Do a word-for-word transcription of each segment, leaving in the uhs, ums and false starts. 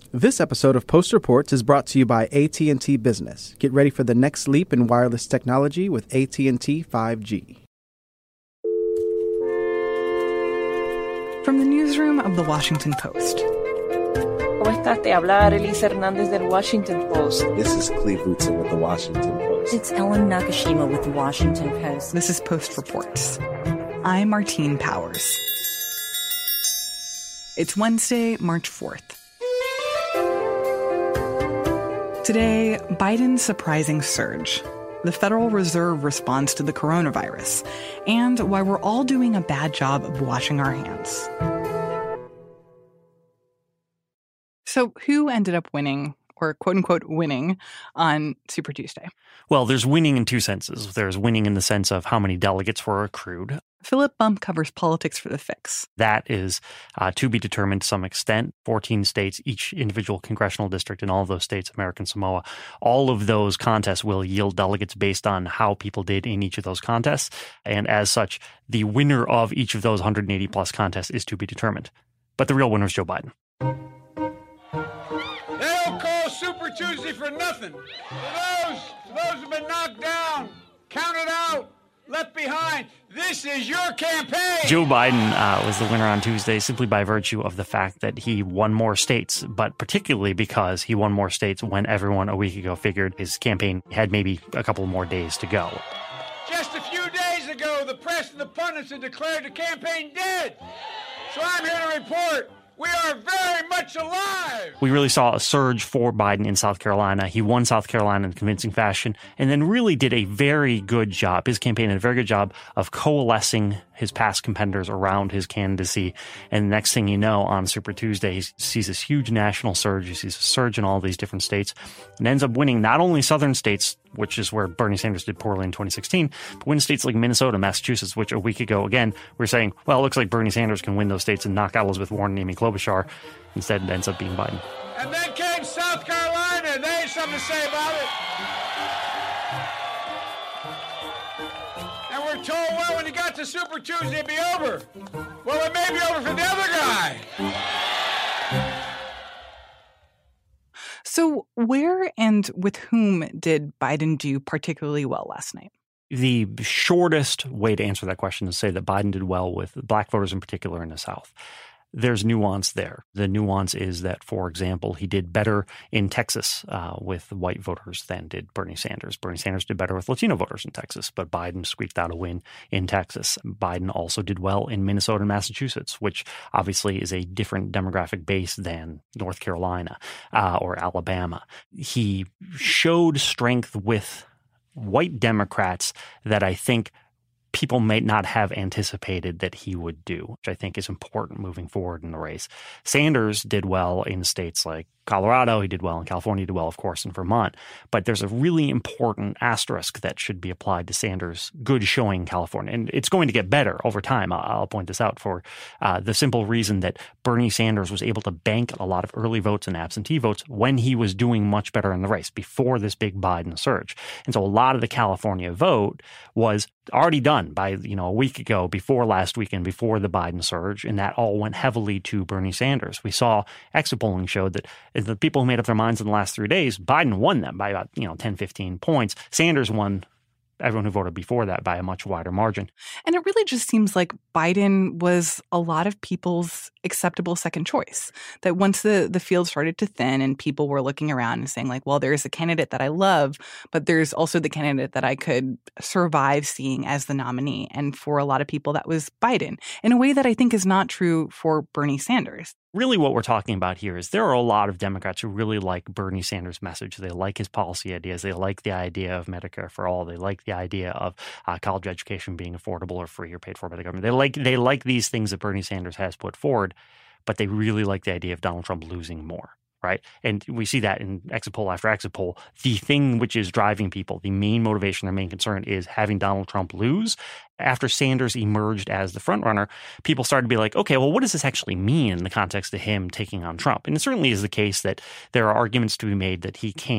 This episode of Post Reports is brought to you by A T and T Business. Get ready for the next leap in wireless technology with A T and T five G. From the newsroom of The Washington Post. ¿Cómo estás? Te habla Arelis Hernández del Washington Post. This is Cleve Wootson with The Washington Post. It's Ellen Nakashima with The Washington Post. This is Post Reports. I'm Martine Powers. It's Wednesday, March fourth. Today, Biden's surprising surge, the Federal Reserve response to the coronavirus, and why we're all doing a bad job of washing our hands. So who ended up winning, or quote-unquote winning, on Super Tuesday? Well, there's winning in two senses. There's winning in the sense of how many delegates were accrued. Philip Bump covers politics for The Fix. That is uh, to be determined to some extent. fourteen states, each individual congressional district in all of those states, American Samoa, all of those contests will yield delegates based on how people did in each of those contests. And as such, the winner of each of those one hundred eighty plus contests is to be determined. But the real winner is Joe Biden. They don't call Super Tuesday for nothing. For those, for those who've been knocked down, counted out, left behind, this is your campaign. Joe Biden uh, was the winner on Tuesday simply by virtue of the fact that he won more states, but particularly because he won more states when everyone a week ago figured his campaign had maybe a couple more days to go. Just a few days ago, the press and the pundits had declared the campaign dead. So I'm here to report we are very much alive. We really saw a surge for Biden in South Carolina. He won South Carolina in convincing fashion and then really did a very good job. His campaign did a very good job of coalescing his past competitors around his candidacy. And the next thing you know, on Super Tuesday, he sees this huge national surge. He sees a surge in all these different states and ends up winning not only southern states, which is where Bernie Sanders did poorly in twenty sixteen, but win states like Minnesota, Massachusetts, which a week ago, again, we were saying, well, it looks like Bernie Sanders can win those states and knock out Elizabeth Warren and Amy Klobuchar. Instead, it ends up being Biden. And then came South Carolina, and they had something to say about it. And we're told, well, when you got to Super Tuesday, it'd be over. Well, it may be over for the other guy. So where and with whom did Biden do particularly well last night? The shortest way to answer that question is to say that Biden did well with black voters in particular in the South. There's nuance there. The nuance is that, for example, he did better in Texas uh, with white voters than did Bernie Sanders. Bernie Sanders did better with Latino voters in Texas, but Biden squeaked out a win in Texas. Biden also did well in Minnesota and Massachusetts, which obviously is a different demographic base than North Carolina uh, or Alabama. He showed strength with white Democrats that I think people may not have anticipated that he would do, which I think is important moving forward in the race. Sanders did well in states like Colorado. He did well in California. He did well, of course, in Vermont. But there's a really important asterisk that should be applied to Sanders' good showing in California. And it's going to get better over time. I'll point this out for uh, the simple reason that Bernie Sanders was able to bank a lot of early votes and absentee votes when he was doing much better in the race before this big Biden surge. And so a lot of the California vote was already done by, you know, a week ago, before last weekend, before the Biden surge, and that all went heavily to Bernie Sanders. We saw exit polling showed that the people who made up their minds in the last three days, Biden won them by about, you know, ten, fifteen points. Sanders won everyone who voted before that by a much wider margin. And it really just seems like Biden was a lot of people's acceptable second choice. That once the, the field started to thin and people were looking around and saying like, well, there's a candidate that I love, but there's also the candidate that I could survive seeing as the nominee. And for a lot of people, that was Biden in a way that I think is not true for Bernie Sanders. Really what we're talking about here is there are a lot of Democrats who really like Bernie Sanders' message. They like his policy ideas. They like the idea of Medicare for all. They like the idea of uh, college education being affordable or free or paid for by the government. They like they like these things that Bernie Sanders has put forward, but they really like the idea of Donald Trump losing more. Right. And we see that in exit poll after exit poll. The thing which is driving people, the main motivation, their main concern is having Donald Trump lose. After Sanders emerged as the frontrunner, people started to be like, okay, well, what does this actually mean in the context of him taking on Trump? And it certainly is the case that there are arguments to be made that he can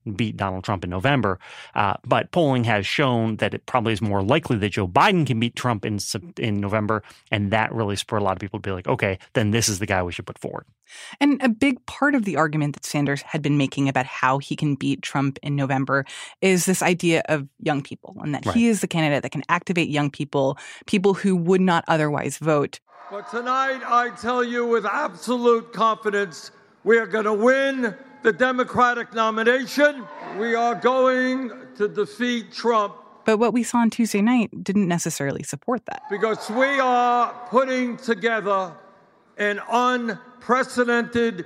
beat Donald Trump in November. Uh, but polling has shown that it probably is more likely that Joe Biden can beat Trump in in November, and that really spurred a lot of people to be like, okay, then this is the guy we should put forward. And a big part of the argument that Sanders had been making about how he can beat Trump in November is this idea of young people, and that right. he is the candidate that can activate young people, people who would not otherwise vote. But tonight, I tell you with absolute confidence, we are going to win the Democratic nomination. We are going to defeat Trump. But what we saw on Tuesday night didn't necessarily support that. Because we are putting together an unprecedented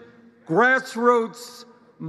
grassroots,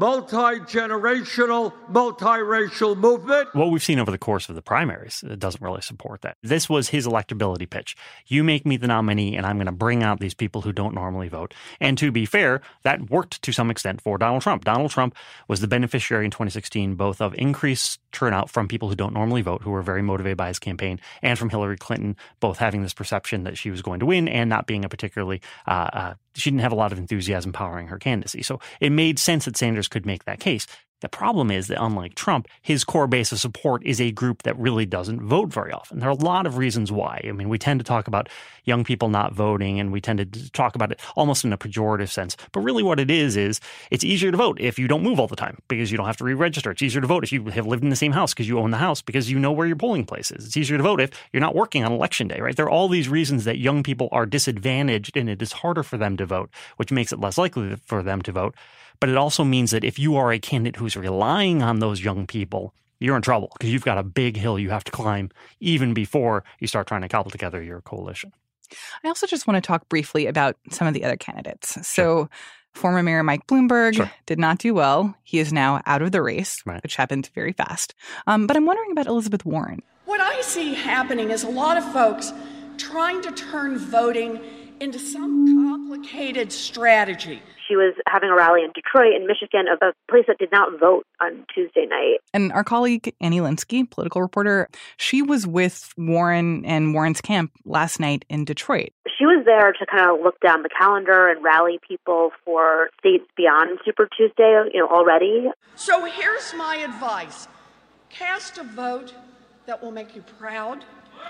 multi-generational, multiracial movement. What we've seen over the course of the primaries doesn't really support that. This was his electability pitch. You make me the nominee, and I'm going to bring out these people who don't normally vote. And to be fair, that worked to some extent for Donald Trump. Donald Trump was the beneficiary in twenty sixteen both of increased turnout from people who don't normally vote, who were very motivated by his campaign, and from Hillary Clinton, both having this perception that she was going to win and not being a particularly uh, uh, she didn't have a lot of enthusiasm powering her candidacy. So it made sense that Sanders could make that case. The problem is that unlike Trump, his core base of support is a group that really doesn't vote very often. There are a lot of reasons why. I mean, we tend to talk about young people not voting, and we tend to talk about it almost in a pejorative sense. But really what it is, is it's easier to vote if you don't move all the time because you don't have to re-register. It's easier to vote if you have lived in the same house because you own the house because you know where your polling place is. It's easier to vote if you're not working on election day, right? There are all these reasons that young people are disadvantaged and it is harder for them to vote, which makes it less likely for them to vote. But it also means that if you are a candidate who's relying on those young people, you're in trouble because you've got a big hill you have to climb even before you start trying to cobble together your coalition. I also just want to talk briefly about some of the other candidates. Sure. So former Mayor Mike Bloomberg Sure. did not do well. He is now out of the race, right. which happened very fast. Um, but I'm wondering about Elizabeth Warren. What I see happening is a lot of folks trying to turn voting into some complicated strategy. She was having a rally in Detroit and Michigan, of a place that did not vote on Tuesday night. And our colleague, Annie Linsky, political reporter, she was with Warren and Warren's camp last night in Detroit. She was there to kind of look down the calendar and rally people for states beyond Super Tuesday, you know, already. So here's my advice. Cast a vote that will make you proud.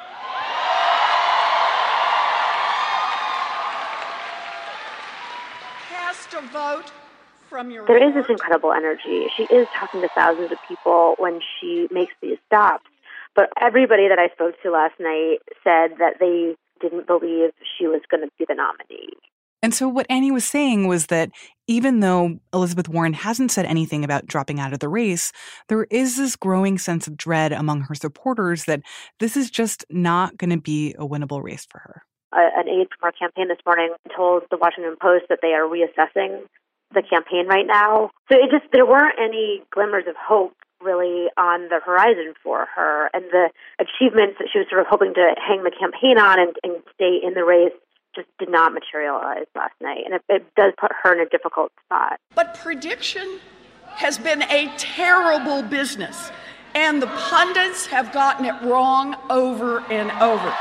Cast a vote from your There heart. is this incredible energy. She is talking to thousands of people when she makes these stops. But everybody that I spoke to last night said that they didn't believe she was going to be the nominee. And so what Annie was saying was that even though Elizabeth Warren hasn't said anything about dropping out of the race, there is this growing sense of dread among her supporters that this is just not going to be a winnable race for her. Uh, an aide from our campaign this morning told the Washington Post that they are reassessing the campaign right now. So it just there weren't any glimmers of hope really on the horizon for her. And the achievements that she was sort of hoping to hang the campaign on and, and stay in the race just did not materialize last night. And it, it does put her in a difficult spot. But prediction has been a terrible business, and the pundits have gotten it wrong over and over.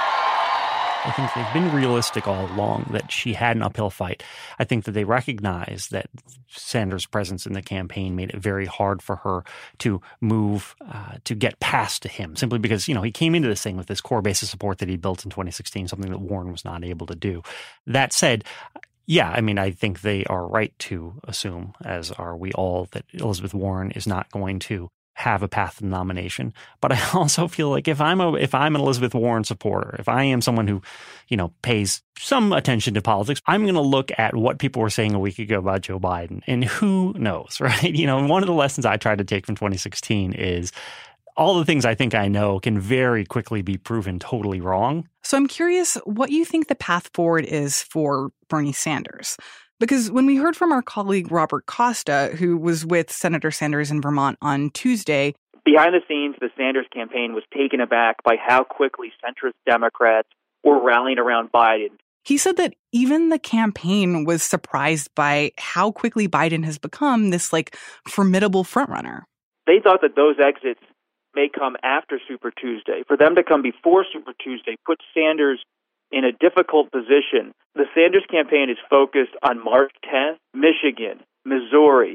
I think they've been realistic all along that she had an uphill fight. I think that they recognize that Sanders' presence in the campaign made it very hard for her to move, uh, to get past to him, simply because, you know, he came into this thing with this core base of support that he built in twenty sixteen, something that Warren was not able to do. That said, yeah, I mean, I think they are right to assume, as are we all, that Elizabeth Warren is not going to have a path to nomination. But I also feel like if I'm a if I'm an Elizabeth Warren supporter, if I am someone who, you know, pays some attention to politics, I'm going to look at what people were saying a week ago about Joe Biden. And who knows, right? You know, one of the lessons I tried to take from twenty sixteen is all the things I think I know can very quickly be proven totally wrong. So I'm curious what you think the path forward is for Bernie Sanders. Because when we heard from our colleague Robert Costa, who was with Senator Sanders in Vermont on Tuesday, behind the scenes, the Sanders campaign was taken aback by how quickly centrist Democrats were rallying around Biden. He said that even the campaign was surprised by how quickly Biden has become this, like, formidable frontrunner. They thought that those exits may come after Super Tuesday. For them to come before Super Tuesday put Sanders in a difficult position. The Sanders campaign is focused on March tenth, Michigan, Missouri,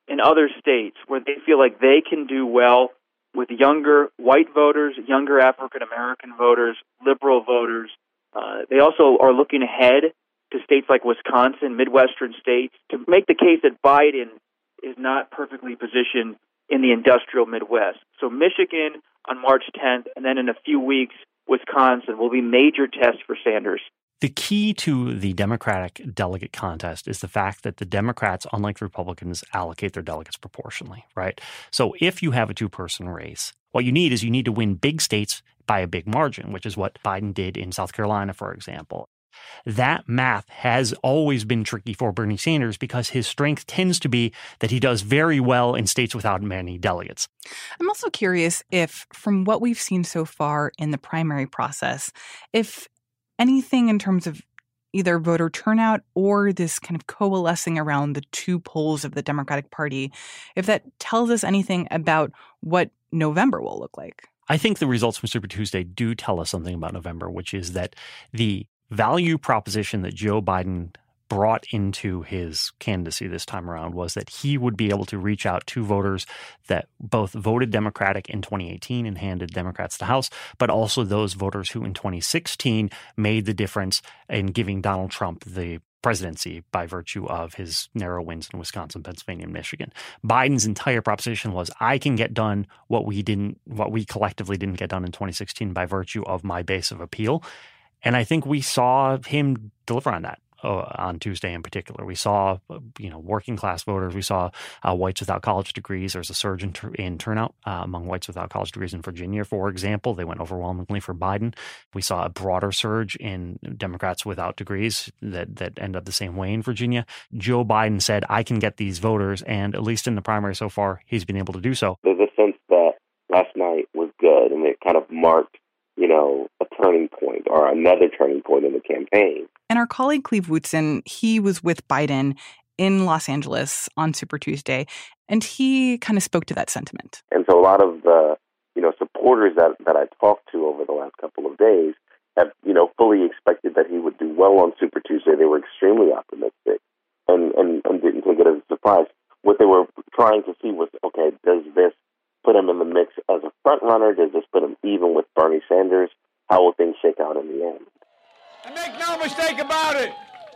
in other states where they feel like they can do well with younger white voters, younger African-American voters, liberal voters. Uh, they also are looking ahead to states like Wisconsin, Midwestern states, to make the case that Biden is not perfectly positioned in the industrial Midwest. So Michigan on March tenth, and then in a few weeks, Wisconsin will be major tests for Sanders. The key to the Democratic delegate contest is the fact that the Democrats, unlike the Republicans, allocate their delegates proportionally, right? So if you have a two-person race, what you need is you need to win big states by a big margin, which is what Biden did in South Carolina, for example. That math has always been tricky for Bernie Sanders because his strength tends to be that he does very well in states without many delegates. I'm also curious if, from what we've seen so far in the primary process, if anything in terms of either voter turnout or this kind of coalescing around the two poles of the Democratic Party, if that tells us anything about what November will look like. I think the results from Super Tuesday do tell us something about November, which is that the value proposition that Joe Biden brought into his candidacy this time around was that he would be able to reach out to voters that both voted Democratic in twenty eighteen and handed Democrats the House, but also those voters who in twenty sixteen made the difference in giving Donald Trump the presidency by virtue of his narrow wins in Wisconsin, Pennsylvania, and Michigan. Biden's entire proposition was, I can get done what we didn't, what we collectively didn't get done in twenty sixteen by virtue of my base of appeal. And I think we saw him deliver on that. Uh, on Tuesday in particular. We saw, uh, you know, working class voters. We saw uh, whites without college degrees. There's a surge in, tur- in turnout uh, among whites without college degrees in Virginia, for example. They went overwhelmingly for Biden. We saw a broader surge in Democrats without degrees that, that end up the same way in Virginia. Joe Biden said, I can get these voters, and at least in the primary so far, he's been able to do so. There's a sense that last night was good, and it kind of marked, you know, a turning point or another turning point in the campaign. And our colleague Cleve Wootson, he was with Biden in Los Angeles on Super Tuesday, and he kind of spoke to that sentiment. And so a lot of the, you know, supporters that, that I talked to over the last couple of days have, you know, fully expected that he would do well on Super Tuesday. They were extremely optimistic and, and, and didn't take it as a surprise. What they were trying to see was, okay, does this put him in the mix as a front runner? Does this put him even with Bernie Sanders? How will things shake out in the end? And make no mistake about it,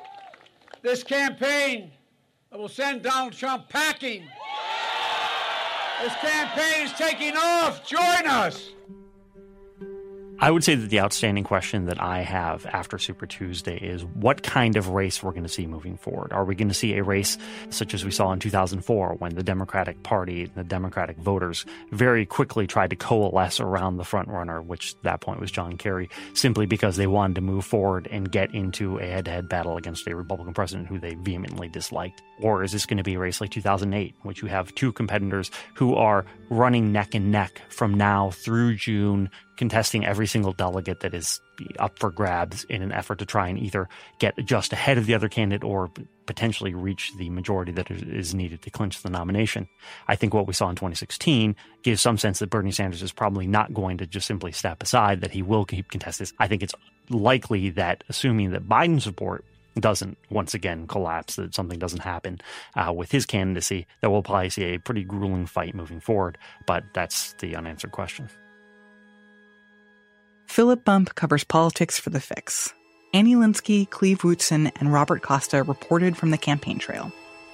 this campaign will send Donald Trump packing. This campaign is taking off. Join us. I would say that the outstanding question that I have after Super Tuesday is what kind of race we're going to see moving forward. Are we going to see a race such as we saw in two thousand four when the Democratic Party, the Democratic voters, very quickly tried to coalesce around the front runner, which at that point was John Kerry, simply because they wanted to move forward and get into a head-to-head battle against a Republican president who they vehemently disliked? Or is this going to be a race like two thousand eight, in which you have two competitors who are running neck and neck from now through June, contesting every single delegate that is up for grabs in an effort to try and either get just ahead of the other candidate or potentially reach the majority that is needed to clinch the nomination? I think what we saw in twenty sixteen gives some sense that Bernie Sanders is probably not going to just simply step aside, that he will keep contesting. I think it's likely that, assuming that Biden's support doesn't once again collapse, that something doesn't happen uh, with his candidacy, that we'll probably see a pretty grueling fight moving forward. But that's the unanswered question. Philip Bump covers politics for The Fix. Annie Linsky, Cleve Wootson, and Robert Costa reported from the campaign trail.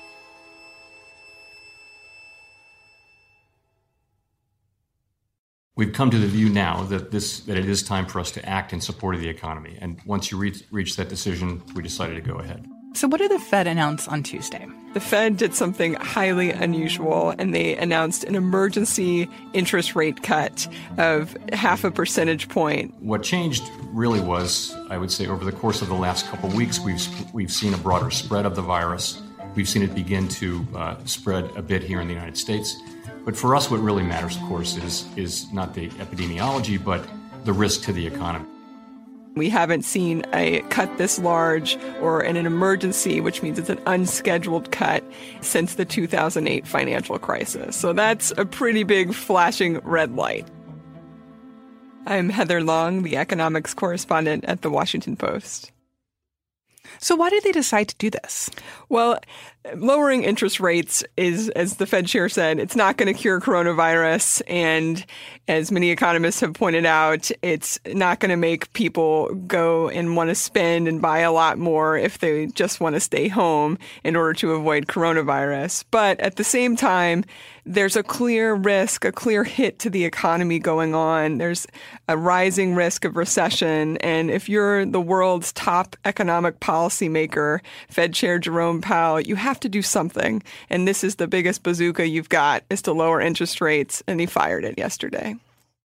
We've come to the view now that this that it is time for us to act in support of the economy. And once you reach, reach that decision, we decided to go ahead. So what did the Fed announce on Tuesday? The Fed did something highly unusual, and they announced an emergency interest rate cut of half a percentage point. What changed really was, I would say, over the course of the last couple of weeks, we've we've seen a broader spread of the virus. We've seen it begin to uh, spread a bit here in the United States. But for us, what really matters, of course, is is not the epidemiology, but the risk to the economy. We haven't seen a cut this large or in an emergency, which means it's an unscheduled cut, since the two thousand eight financial crisis. So that's a pretty big flashing red light. I'm Heather Long, the economics correspondent at The Washington Post. So why did they decide to do this? Well, lowering interest rates is, as the Fed chair said, it's not going to cure coronavirus. And as many economists have pointed out, it's not going to make people go and want to spend and buy a lot more if they just want to stay home in order to avoid coronavirus. But at the same time, there's a clear risk, a clear hit to the economy going on. There's a rising risk of recession. And if you're the world's top economic policymaker, Fed Chair Jerome Powell, you have to do something. And this is the biggest bazooka you've got, is to lower interest rates. And he fired it yesterday.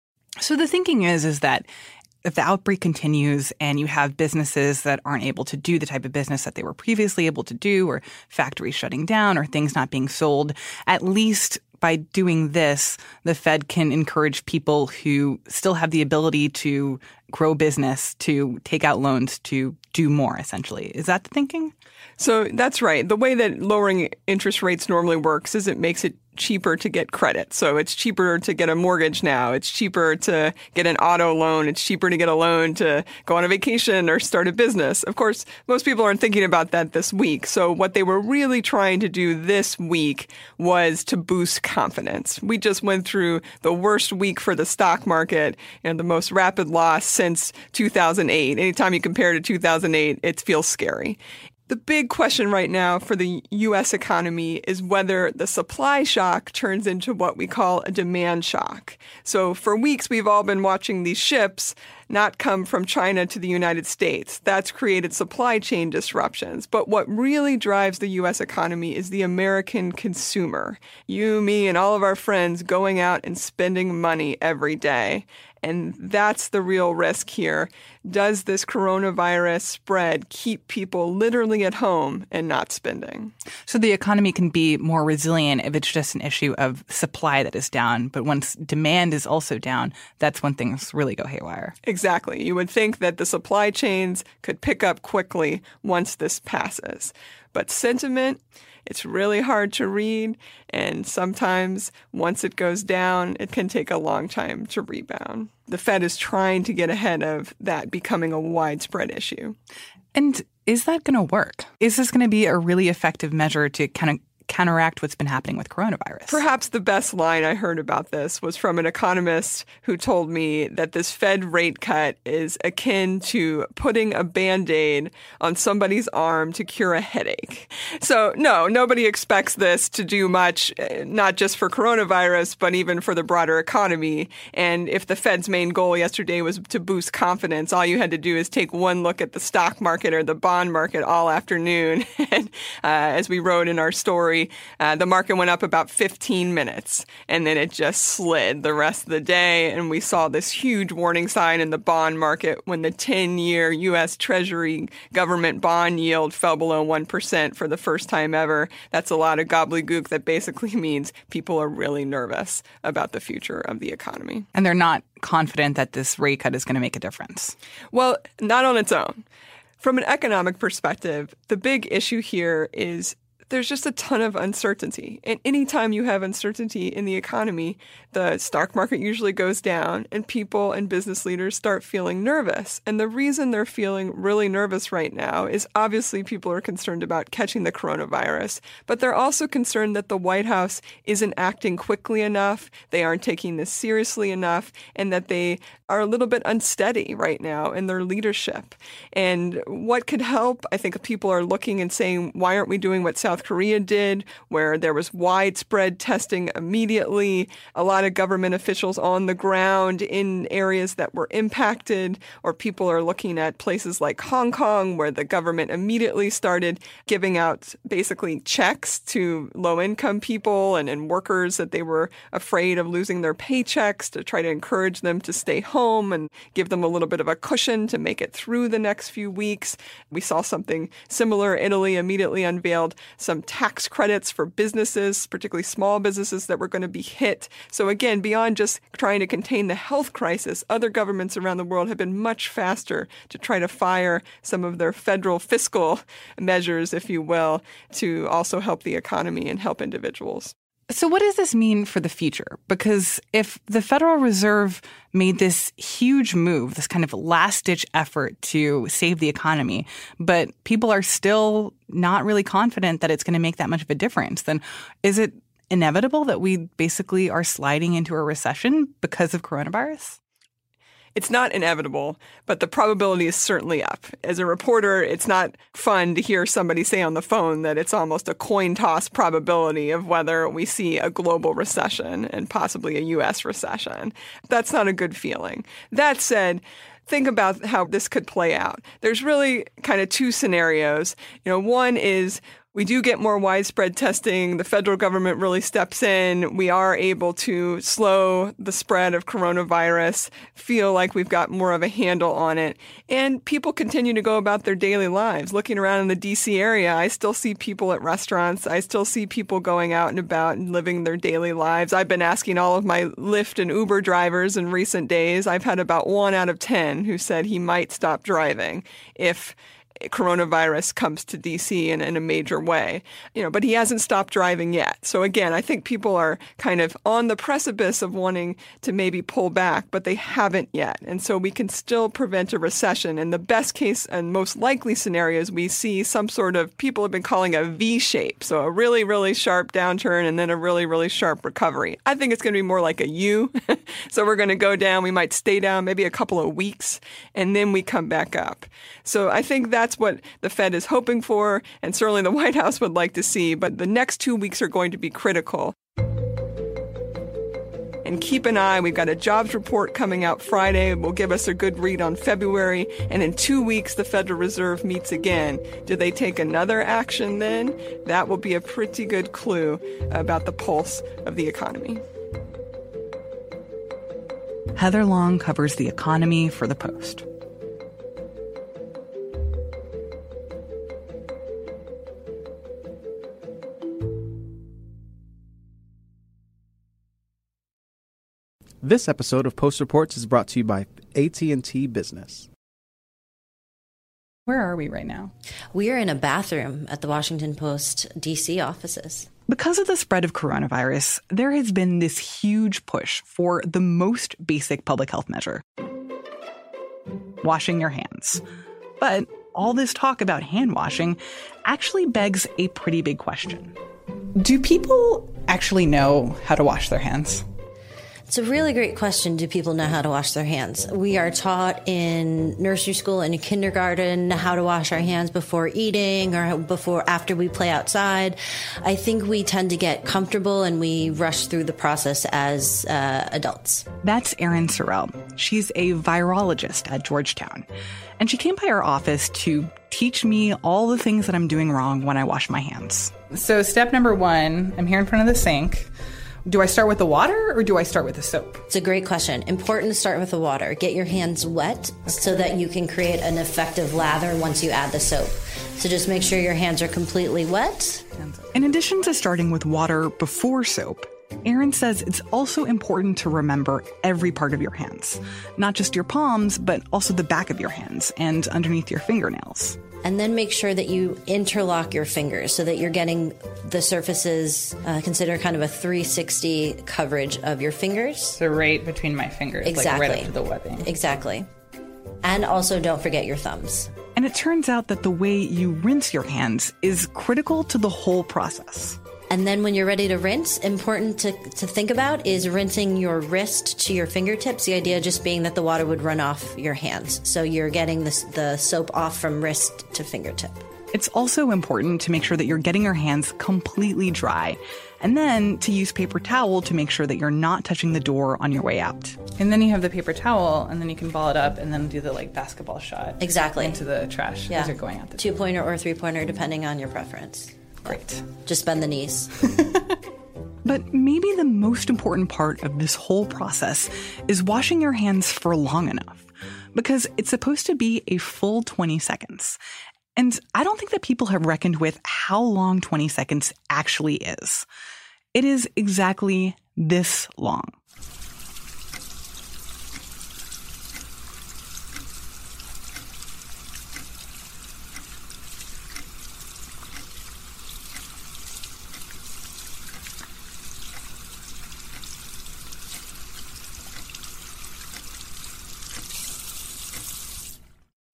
So the thinking is, is that if the outbreak continues and you have businesses that aren't able to do the type of business that they were previously able to do, or factories shutting down, or things not being sold, at least by doing this, the Fed can encourage people who still have the ability to grow business, to take out loans, to do more, essentially. Is that the thinking? So that's right. The way that lowering interest rates normally works is it makes it cheaper to get credit. So it's cheaper to get a mortgage now. It's cheaper to get an auto loan. It's cheaper to get a loan to go on a vacation or start a business. Of course, most people aren't thinking about that this week. So what they were really trying to do this week was to boost confidence. We just went through the worst week for the stock market and the most rapid loss since two thousand eight. Anytime you compare to two thousand eight, it feels scary. The big question right now for the U S economy is whether the supply shock turns into what we call a demand shock. So for weeks, we've all been watching these ships not come from China to the United States. That's created supply chain disruptions. But what really drives the U S economy is the American consumer. You, me, and all of our friends going out and spending money every day. And that's the real risk here. Does this coronavirus spread keep people literally at home and not spending? So the economy can be more resilient if it's just an issue of supply that is down. But once demand is also down, that's when things really go haywire. Exactly. You would think that the supply chains could pick up quickly once this passes. But sentiment, it's really hard to read, and sometimes once it goes down, it can take a long time to rebound. The Fed is trying to get ahead of that becoming a widespread issue. And is that going to work? Is this going to be a really effective measure to kind of counteract what's been happening with coronavirus? Perhaps the best line I heard about this was from an economist who told me that this Fed rate cut is akin to putting a Band-Aid on somebody's arm to cure a headache. So no, nobody expects this to do much, not just for coronavirus, but even for the broader economy. And if the Fed's main goal yesterday was to boost confidence, all you had to do is take one look at the stock market or the bond market all afternoon. And uh, as we wrote in our story, Uh, the market went up about fifteen minutes, and then it just slid the rest of the day. And we saw this huge warning sign in the bond market when the ten-year U S Treasury government bond yield fell below one percent for the first time ever. That's a lot of gobbledygook that basically means people are really nervous about the future of the economy. And they're not confident that this rate cut is going to make a difference. Well, not on its own. From an economic perspective, the big issue here is there's just a ton of uncertainty. And anytime you have uncertainty in the economy, the stock market usually goes down and people and business leaders start feeling nervous. And the reason they're feeling really nervous right now is obviously people are concerned about catching the coronavirus, but they're also concerned that the White House isn't acting quickly enough, they aren't taking this seriously enough, and that they are a little bit unsteady right now in their leadership. And what could help? I think people are looking and saying, why aren't we doing what South Korea did, where there was widespread testing immediately, a lot of government officials on the ground in areas that were impacted, or people are looking at places like Hong Kong, where the government immediately started giving out basically checks to low-income people and, and workers that they were afraid of losing their paychecks to try to encourage them to stay home and give them a little bit of a cushion to make it through the next few weeks. We saw something similar. Italy immediately unveiled some tax credits for businesses, particularly small businesses that were going to be hit. So again, beyond just trying to contain the health crisis, other governments around the world have been much faster to try to fire some of their federal fiscal measures, if you will, to also help the economy and help individuals. So what does this mean for the future? Because if the Federal Reserve made this huge move, this kind of last-ditch effort to save the economy, but people are still not really confident that it's going to make that much of a difference, then is it inevitable that we basically are sliding into a recession because of coronavirus? It's not inevitable, but the probability is certainly up. As a reporter, it's not fun to hear somebody say on the phone that it's almost a coin toss probability of whether we see a global recession and possibly a U S recession. That's not a good feeling. That said, think about how this could play out. There's really kind of two scenarios. You know, one is we do get more widespread testing. The federal government really steps in. We are able to slow the spread of coronavirus, feel like we've got more of a handle on it. And people continue to go about their daily lives. Looking around in the D C area, I still see people at restaurants. I still see people going out and about and living their daily lives. I've been asking all of my Lyft and Uber drivers in recent days. I've had about one out of ten who said he might stop driving if coronavirus comes to D C in, in a major way, you know, but he hasn't stopped driving yet. So again, I think people are kind of on the precipice of wanting to maybe pull back, but they haven't yet. And so we can still prevent a recession. And the best case and most likely scenarios, we see some sort of, people have been calling a V shape. So a really, really sharp downturn and then a really, really sharp recovery. I think it's going to be more like a U. So we're going to go down. We might stay down maybe a couple of weeks and then we come back up. So I think that's That's what the Fed is hoping for, and certainly the White House would like to see. But the next two weeks are going to be critical. And keep an eye. We've got a jobs report coming out Friday. Will give us a good read on February. And in two weeks, the Federal Reserve meets again. Do they take another action then? That will be a pretty good clue about the pulse of the economy. Heather Long covers the economy for The Post. This episode of Post Reports is brought to you by A T and T Business. Where are we right now? We are in a bathroom at the Washington Post D C offices. Because of the spread of coronavirus, there has been this huge push for the most basic public health measure: washing your hands. But all this talk about hand washing actually begs a pretty big question. Do people actually know how to wash their hands? It's a really great question. Do people know how to wash their hands? We are taught in nursery school and in kindergarten how to wash our hands before eating or before, after we play outside. I think we tend to get comfortable and we rush through the process as uh, adults. That's Erin Sorrell. She's a virologist at Georgetown. And she came by our office to teach me all the things that I'm doing wrong when I wash my hands. So step number one, I'm here in front of the sink. Do I start with the water or do I start with the soap? It's a great question. Important to start with the water. Get your hands wet okay. so that you can create an effective lather once you add the soap. So just make sure your hands are completely wet. In addition to starting with water before soap, Erin says it's also important to remember every part of your hands. Not just your palms, but also the back of your hands and underneath your fingernails. And then make sure that you interlock your fingers so that you're getting the surfaces, uh, consider kind of a three sixty coverage of your fingers. So right between my fingers, exactly. like right up to the webbing. Exactly. And also don't forget your thumbs. And it turns out that the way you rinse your hands is critical to the whole process. And then when you're ready to rinse, important to, to think about is rinsing your wrist to your fingertips. The idea just being that the water would run off your hands. So you're getting the, the soap off from wrist to fingertip. It's also important to make sure that you're getting your hands completely dry. And then to use paper towel to make sure that you're not touching the door on your way out. And then you have the paper towel, and then you can ball it up and then do the like basketball shot. Exactly. Into the trash yeah. as you're going out the Two-pointer or three-pointer, depending on your preference. Great. Just bend the knees. But maybe the most important part of this whole process is washing your hands for long enough, because it's supposed to be a full twenty seconds. And I don't think that people have reckoned with how long twenty seconds actually is. It is exactly this long.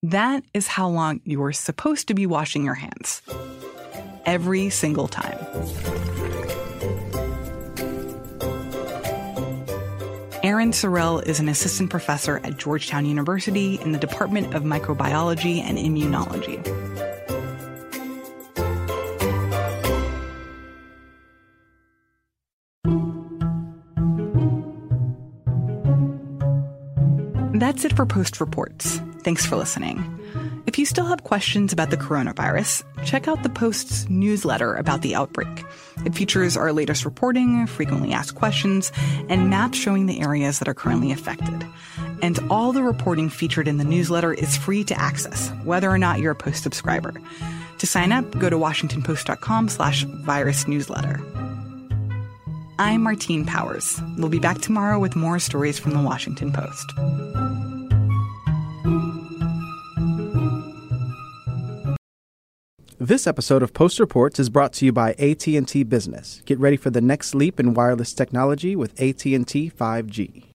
That is how long you're supposed to be washing your hands. Every single time. Erin Sorrell is an assistant professor at Georgetown University in the Department of Microbiology and Immunology. That's it for Post Reports. Thanks for listening. If you still have questions about the coronavirus, check out the Post's newsletter about the outbreak. It features our latest reporting, frequently asked questions, and maps showing the areas that are currently affected. And all the reporting featured in the newsletter is free to access, whether or not you're a Post subscriber. To sign up, go to washingtonpost.com slash virus newsletter. I'm Martine Powers. We'll be back tomorrow with more stories from the Washington Post. This episode of Post Reports is brought to you by A T and T Business. Get ready for the next leap in wireless technology with A T and T five G.